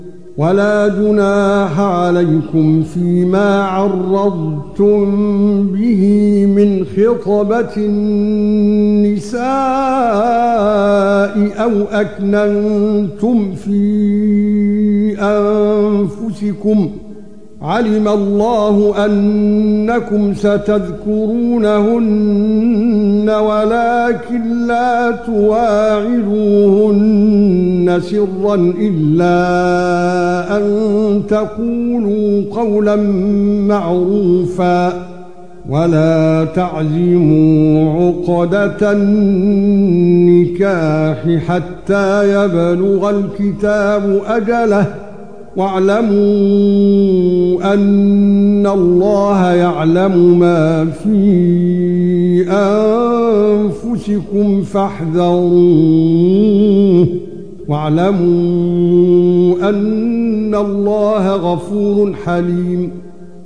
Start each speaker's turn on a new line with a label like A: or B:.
A: ولا جناح عليكم فيما عرضتم به من خطبة النساء أو أكننتم في أنفسكم علم الله أنكم ستذكرونهن ولكن لا تواعدوهن سرا إلا أن تقولوا قولا معروفا ولا تعزموا عقدة النكاح حتى يبلغ الكتاب أجله واعلموا أن الله يعلم ما في أنفسكم فاحذروه واعلموا أن الله غفور حليم